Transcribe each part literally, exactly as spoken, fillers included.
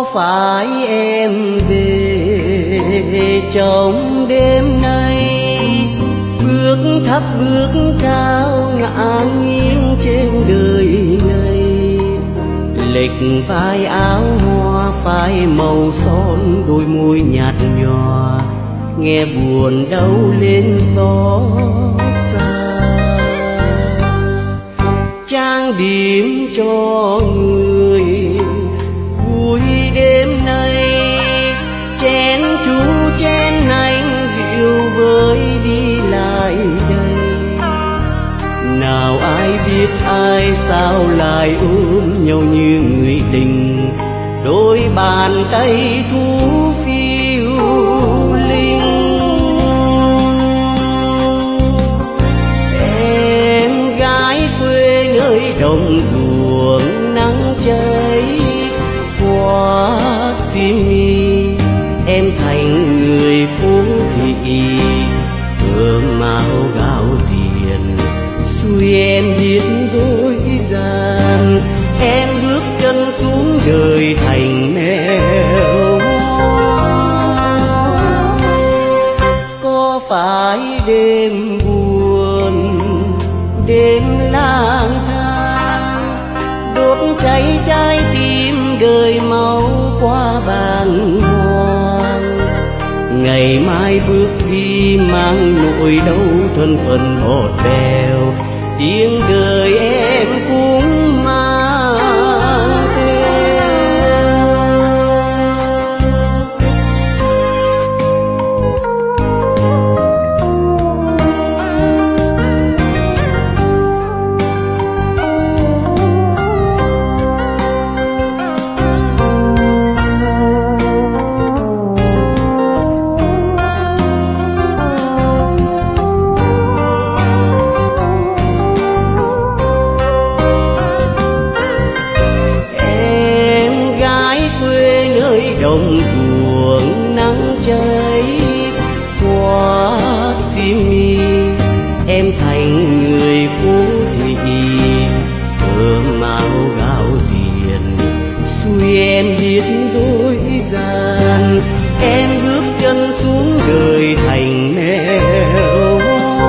phải em về trong đêm nay, bước thấp bước cao ngã nghiêng trên đời này. Lệch vai áo hoa phai màu son, đôi môi nhạt nhòa nghe buồn đau lên xót xa. Trang điểm cho người vui đêm nay, chén chú chén anh rượu với đi lại đây. Nào ai biết ai sao lại ôm nhau như người tình, đôi bàn tay thu phiêu linh. Em gái quê nơi đồng ruộng nắng cháy hoa sim mi, em thành người phố thị thơm màu gạo tiền. Xui em biết dối gian, em bước chân xuống đời thành mèo. Có phải đêm buồn đêm lang thang, đốt cháy trái tim đời máu qua bàng hoàng. Ngày mai bước đi mang nỗi đau thân phận bọt bèo, tiếng đời em cũng mang theo. Đồng ruộng nắng cháy hoa sim mi, em thành người phố thị thơm màu gạo tiền. Xui em biết dối gian, em bước chân xuống đời thành mèo.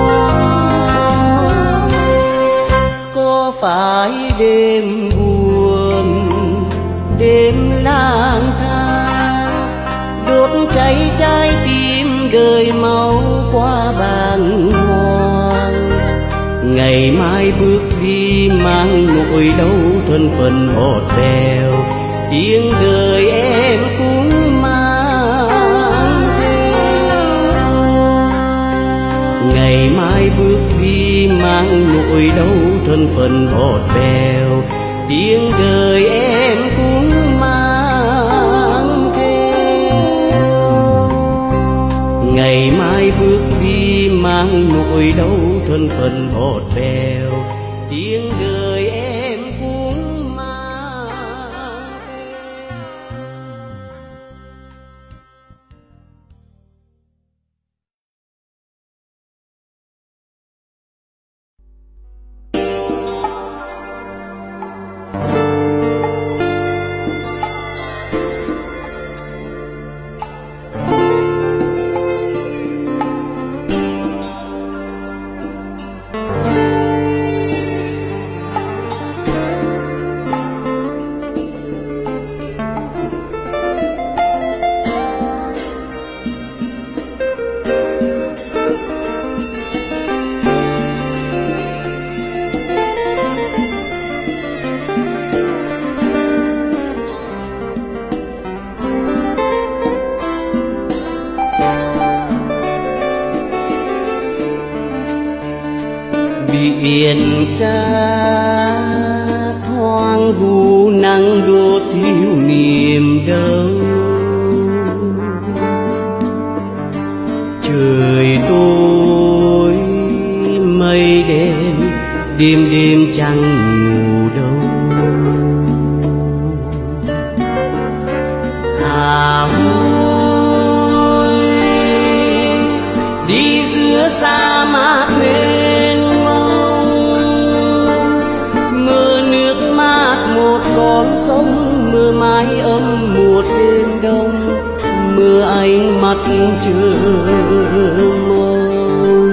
Có phải đêm buồn đêm lang thang, đốt cháy trái tim gợi máu qua bàng hoàng. Ngày mai bước đi mang nỗi đau thân phận bọt bèo, tiếng đời em cũng mang theo. Ngày mai bước đi mang nỗi đau thân phận bọt bèo, tiếng đời em cũng mang theo. Ngày mai bước đi mang nỗi đau thân phận bọt bèo, tiếng đời em cũng mang theo. Biển ca thoáng vu nắng đô thiếu niềm đâu. Trời tối mây đen đêm đêm chẳng ngủ đâu. À ôi đi giữa sa mạc mênh mông, mưa nước mát một con sông, mưa mái ấm một đưa ánh mắt chờ mong.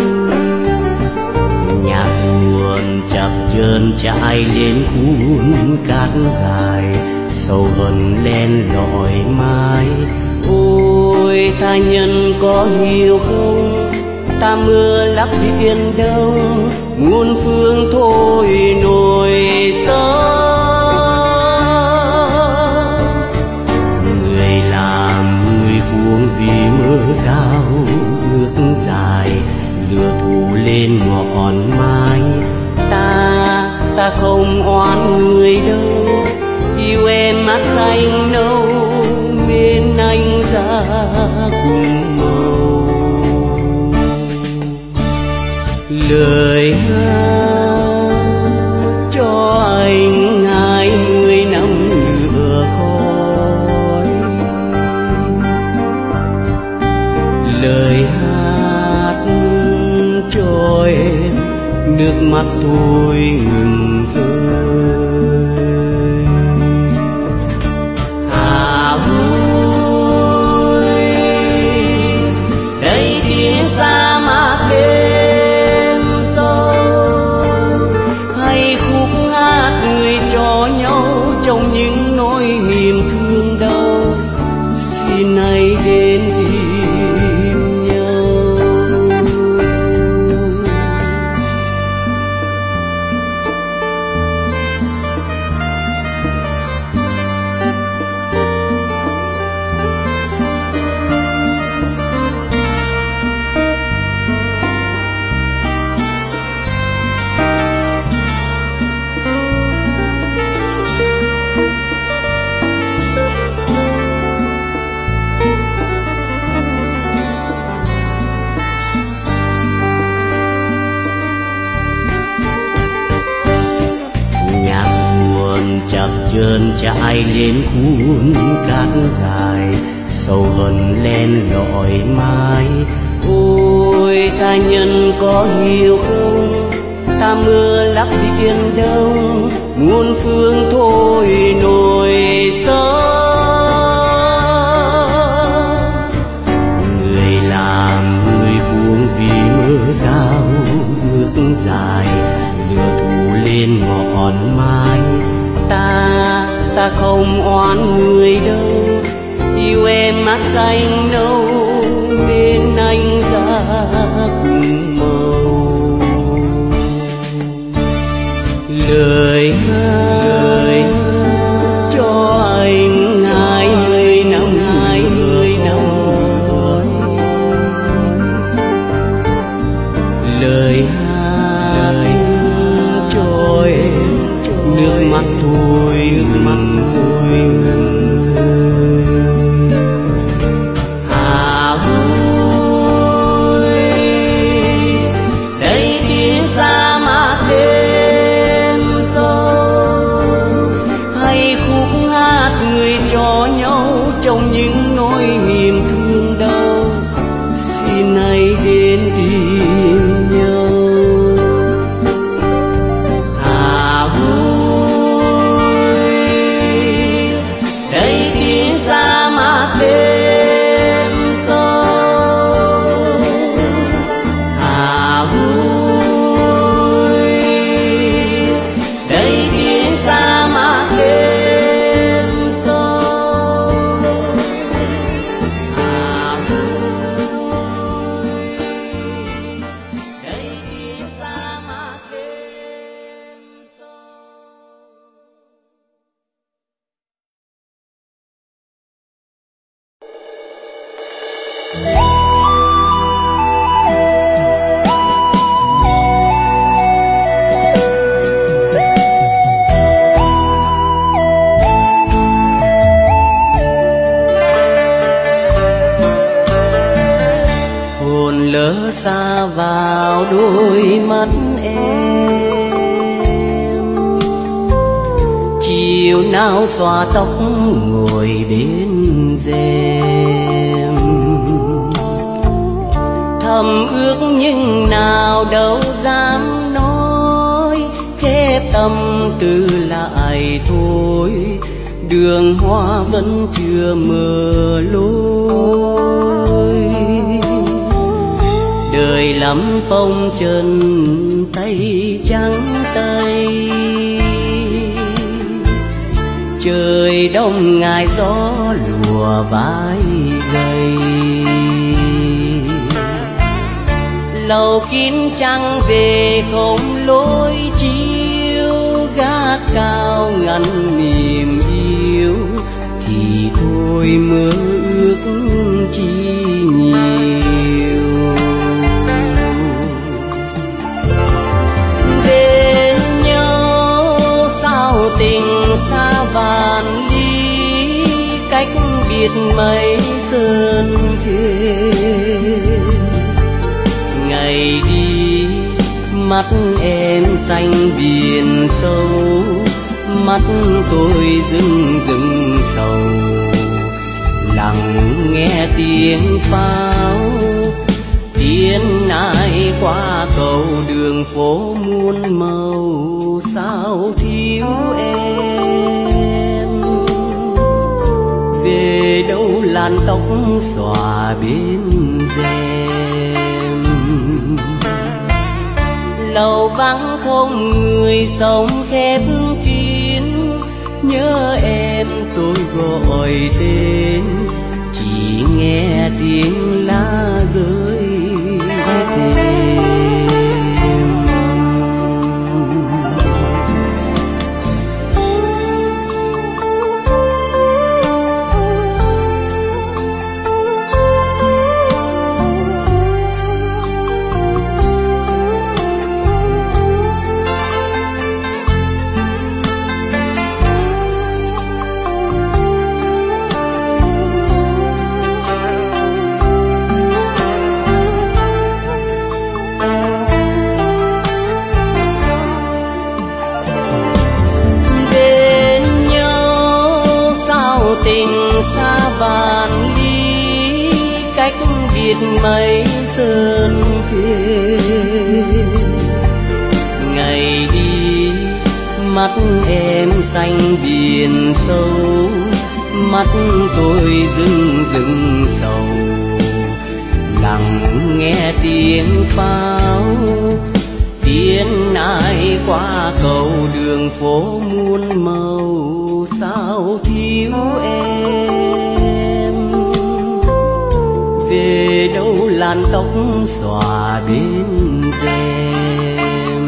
Nhạc buồn chập chờn trải lên khuôn cát dài, sầu hờn len lỏi mãi. Ôi tha nhân có hiểu không, ta mưa lấp biển đông, muôn phương thôi nổi sóng. Người làm người buông vì mơ cao ước dài, lửa thù lên ngọn mái. Ta, ta không oán người đâu, yêu em mắt xanh nâu, bên anh ra cùng màu. Lời hát cho anh hai mươi năm lửa khói, lời hát cho em nước mắt thôi ngừng rơi. À vui đây tiếng sa mạc đêm sâu, hay khúc hát người cho nhau trong những nỗi niềm thương đau. Xin hãy đến tìm nhau. Chập chờn trải lên khuôn cát dài, sầu hờn len lỏi mái. Ôi ta nhân có hiểu không, ta mưa lấp biển đông, muôn phương thôi nổi sóng. Người làm người buông vì mơ cao ước dài, lửa thù lên ngọn mái. Ta, ta không oán người đâu, yêu em mắt xanh nâu, bên anh ra cùng màu. Lời hát cho anh hai mươi năm, hai mươi năm. Lời hát cho em nước mắt thôi mắt rồi rơi. À vui đây tiếng sa mạc đêm sâu, hay khúc hát người cho nhau trong những nỗi niềm thương đau. Xin hãy đến tìm nhau. Xa vào đôi mắt em, chiều nào xõa tóc ngồi bên rèm. Thầm ước nhưng nào đâu dám nói, khép tâm tư lại thôi. đường hoa vẫn chưa mở lối. Đời lắm phong trần tay trắng tay, trời đông ngài gió lùa vai gầy. Lầu kín trăng về không lối chiếu, gác cao ngăn niềm yêu thì thôi mơ ước chi nhiều. Bên nhau sao tình xa vạn ly, cách biệt mấy sơn thề. Ngày đi mắt em xanh biển sâu, mắt tôi rưng rưng sầu, lặng nghe tiếng pháo tiến ai qua cầu. Đường phố muôn màu sao thiếu em, về đâu làn tóc xòa bên rèm. Lầu vắng không người sống khép kín, nhớ em tôi gọi tên, chỉ nghe tiếng lá rơi thềm. Tình xa vạn ly, cách biệt mấy sơn thề. Ngày đi mắt em xanh biển sâu, mắt tôi rưng rưng sầu, lặng nghe tiếng pháo tiến ai qua cầu. Đường phố muôn màu sao thiếu em, về đâu làn tóc xòa bên rèm.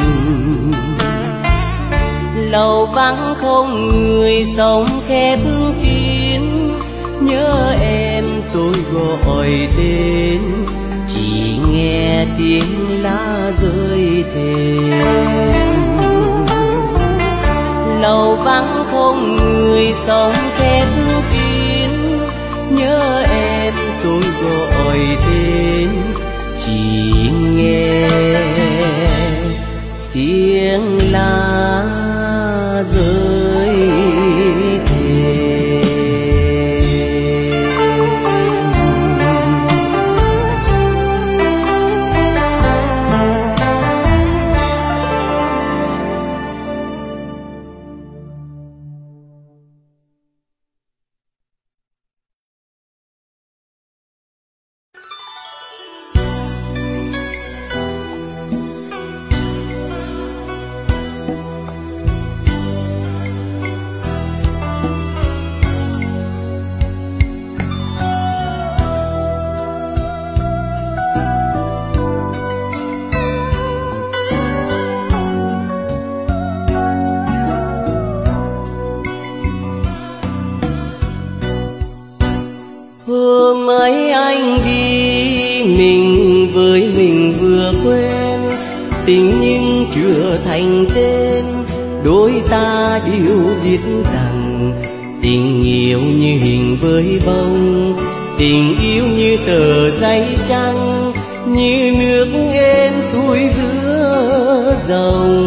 Lầu vắng không người sống khép kín, nhớ em tôi gọi tên, chỉ nghe tiếng lá rơi thềm. Lầu vắng không người sống khép kín, nhớ em tôi gọi tên, chỉ nghe tiếng lá rơi thềm. Hôm ấy anh đi mình với mình vừa quen, tình nhưng chưa thành tên. Đôi ta đều biết rằng tình yêu như hình với bông, tình yêu như tờ giấy trắng, như nước êm xuôi giữa dòng.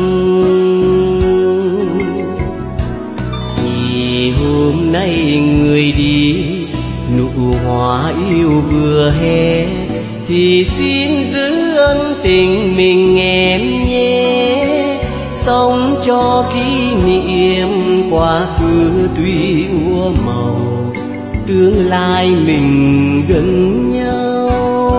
Thì hôm nay người đi, nụ hoa yêu vừa hé, thì xin giữ ân tình mình em nhé. sống cho kỷ niệm quá khứ tuy úa màu, tương lai mình gần nhau.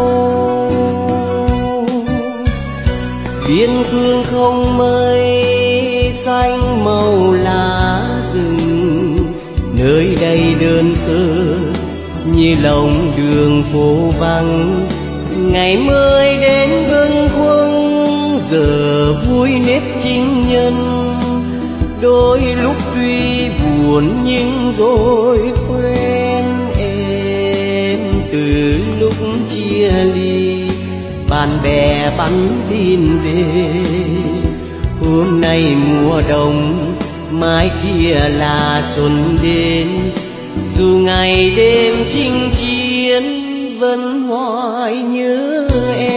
Biên cương không mây xanh màu lá rừng, nơi đây đơn sơ như lòng đường phố vắng. Ngày mới đến bâng khuâng, giờ vui nếp chính nhân. Đôi lúc tuy buồn nhưng rồi quen em. Từ lúc chia ly, bạn bè bắn tin về. Hôm nay mùa đông, mai kia là xuân đến. Dù ngày đêm chinh chiến, vẫn hoài nhớ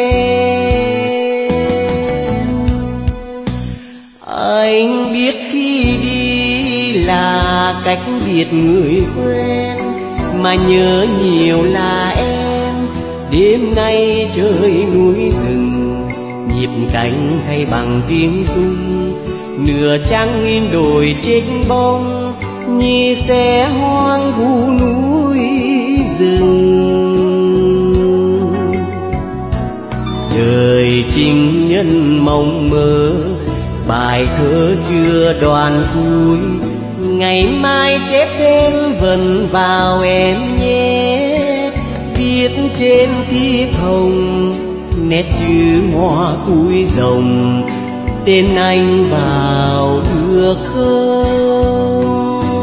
em. Anh biết khi đi là cách biệt người quen, mà nhớ nhiều là em. Đêm nay trời núi rừng, nhịp cánh thay bằng tiếng rung. Nửa trăng in đồi chết bóng, như xe hoang vu núi rừng. Đời情nhân mong mơ, bài thơ chưa đoạn cuối. Ngày mai chép thêm vần vào em nhé. Viết trên thiếp hồng, nét chữ hoa cuối rồng. Tên anh vào được không?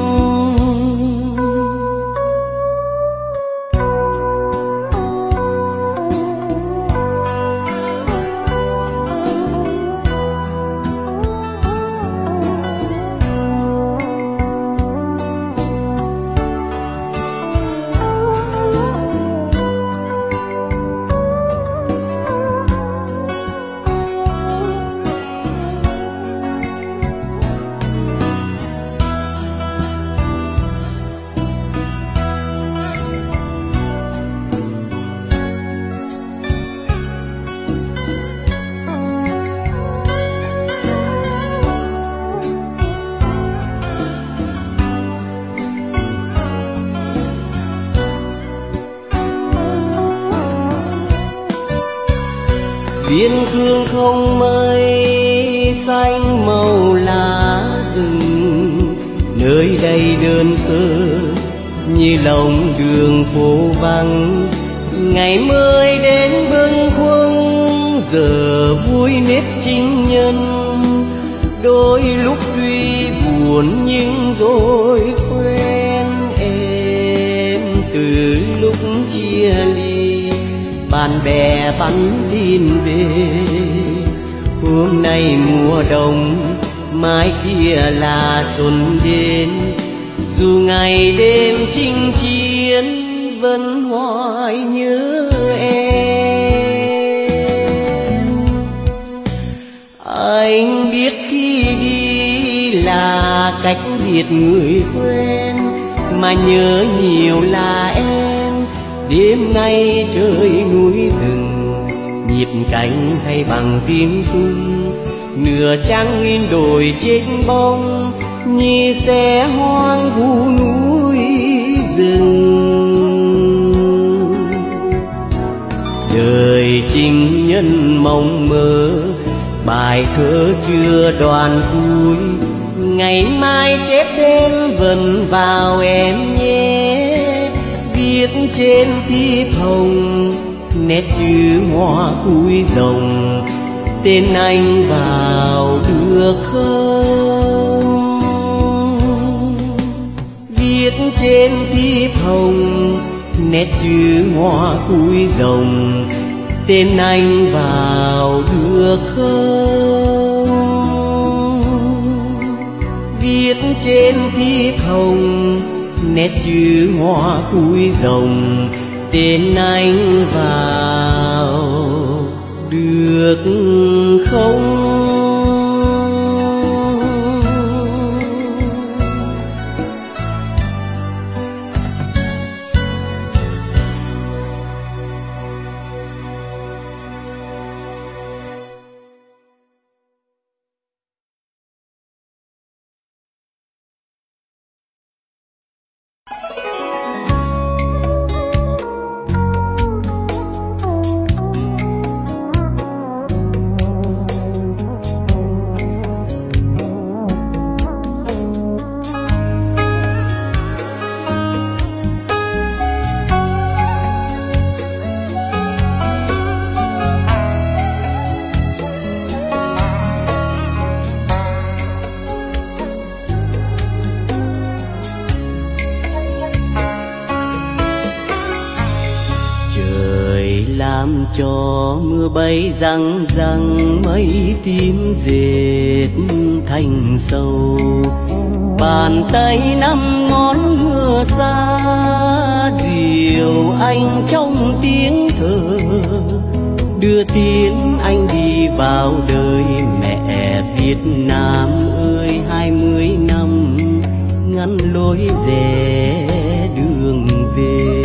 Biên cương không mây xanh màu lá rừng, nơi đây đơn sơ như lòng đường phố vắng. Ngày mới đến bâng khuâng, giờ vui nếp chính nhân. Đôi lúc tuy buồn nhưng rồi quen em. Từ lúc chia ly, bạn bè bắn tin về. Hôm nay mùa đông, mai kia là xuân đến. Dù ngày đêm chinh chiến, vẫn hoài nhớ em. Anh biết khi đi là cách biệt người quen, mà nhớ nhiều là em. Đêm nay trời núi rừng, nhịp cánh thay bằng tiếng rung. Nửa trăng in đồi chết bóng, như xe hoang vu núi rừng. Đời情nhân mong mơ, bài thơ chưa đoạn cuối. Ngày mai chép thêm vần vào em nhé. Viết trên thiếp hồng, nét chữ hoa cuối rồng. Tên anh vào được không? Viết trên thiếp hồng, nét chữ hoa cuối rồng. Tên anh vào được không? Viết trên thiếp hồng, nét chữ hoa cuối rồng. Tên anh vào được không? làm cho mưa bay răng răng, mây tím dệt thành sầu. Bàn tay năm ngón mưa xa, dìu anh trong tiếng thở, đưa tiến anh đi vào đời mẹ Việt Nam ơi. Hai mươi năm ngăn lối rẽ đường về,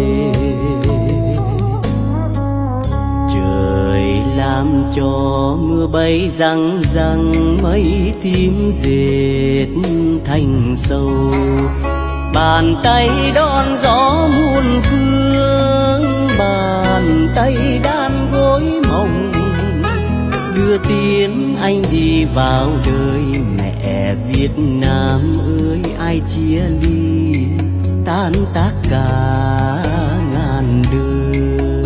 trời làm cho mưa bay răng răng, mây tím dệt thành sầu. Bàn tay đón gió muôn phương, bàn tay đan gối mộng, đưa tiến anh đi vào đời mẹ Việt Nam ơi. Ai chia ly tan tác cả ngàn đời,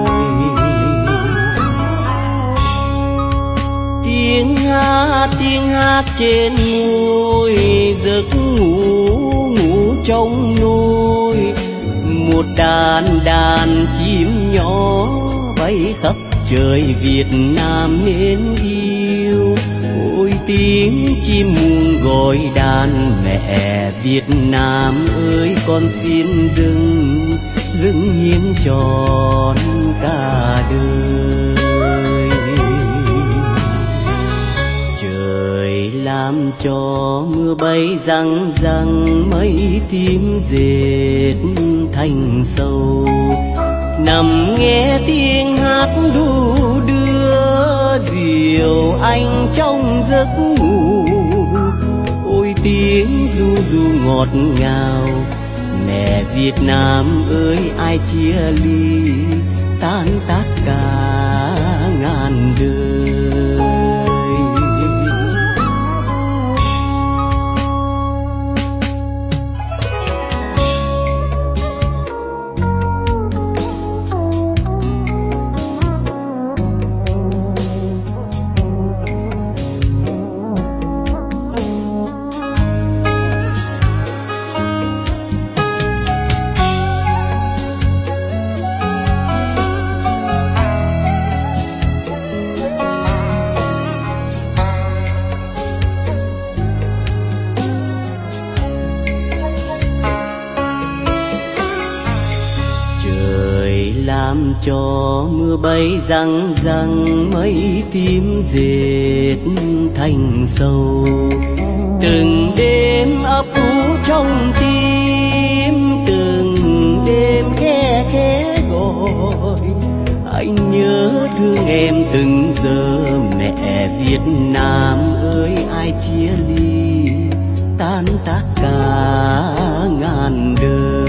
tiếng hát tiếng hát trên môi, giấc ngủ ngủ trong nôi. Một đàn đàn chim nhỏ bay khắp trời Việt Nam mến yêu. Ôi tiếng chim muôn gọi đàn mẹ Việt Nam ơi, con xin dâng dâng hiến trọn cả đời. Trời làm cho mưa bay răng răng, mây tím dệt thành sầu. Nằm nghe tiếng hát đu đưa, dìu anh trong giấc ngủ. Ôi tiếng ru ru ngọt ngào, mẹ Việt Nam ơi. Ai chia ly tan tác cả ngàn đời. Làm cho mưa bay răng răng, mây tím dệt thành sầu. Từng đêm ấp ủ trong tim, từng đêm khe khẽ gọi. Anh nhớ thương em từng giờ mẹ Việt Nam ơi. Ai chia ly tan tác cả ngàn đời.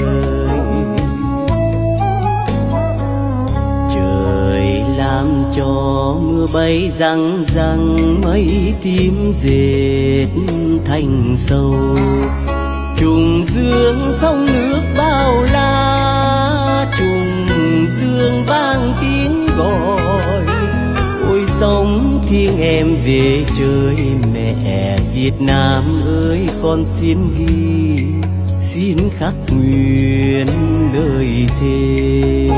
Làm cho mưa bay răng răng, mây tím dệt thành sầu. Trùng dương sông nước bao la, trùng dương vang tiếng gọi. Ôi sông thiêng em về trời mẹ Việt Nam ơi. Con xin ghi xin khắc nguyện lời thề.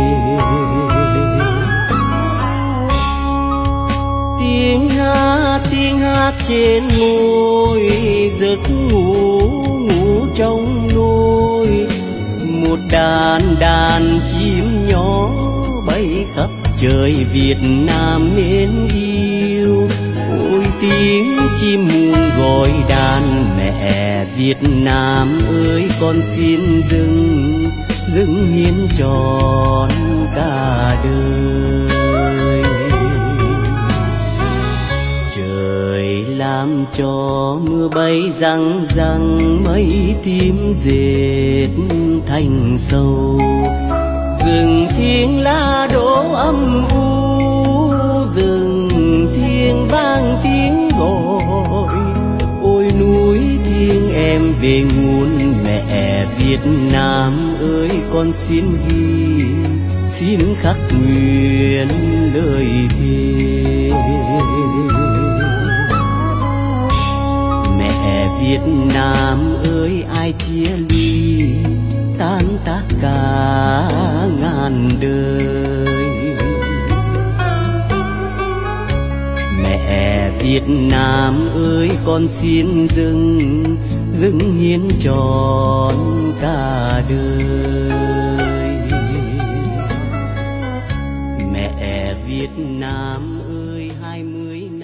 Tiếng hát tiếng hát trên môi, giấc ngủ ngủ trong nôi. Một đàn đàn chim nhỏ bay khắp trời Việt Nam mến yêu. Ôi tiếng chim muôn gọi đàn mẹ Việt Nam ơi. Con xin dâng dâng hiến trọn cả đời. Trời làm cho mưa bay răng răng, mây tím dệt thành sầu. Rừng thiêng lá đổ âm u, rừng thiêng vang tiếng gọi. Ôi núi thiêng em về nguồn mẹ Việt Nam ơi. Con xin ghi xin khắc nguyện lời thề. Mẹ Việt Nam ơi, ai chia ly tan tác cả ngàn đời. Việt Nam ơi con xin dâng dâng hiến trọn cả đời. Mẹ Việt Nam ơi hai mươi